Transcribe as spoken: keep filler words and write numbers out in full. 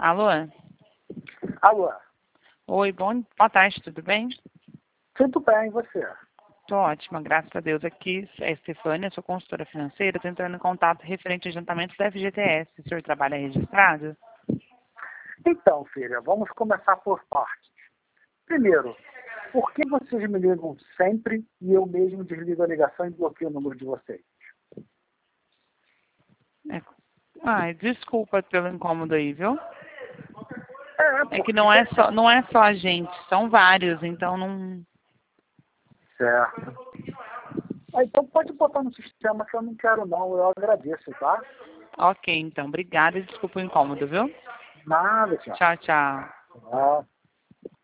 Alô? Alô? Oi, bom, boa tarde, tudo bem? Tudo bem, e você? Tô ótima, graças a Deus. Aqui é a Estefânia, sou consultora financeira, tô entrando em contato referente a adiantamentos da F G T S. O senhor trabalha registrado? Então, filha, vamos começar por partes. Primeiro, por que vocês me ligam sempre e eu mesmo desligo a ligação e bloqueio o número de vocês? É. Ai, desculpa pelo incômodo aí, viu? É, É que porque... não é só, não é só a gente, são vários, então não... Certo. Ah, então pode botar no sistema que eu não quero não, eu agradeço, tá? Ok, então, obrigada e desculpa o incômodo, viu? Nada, tchau. Tchau, tchau. Tchau.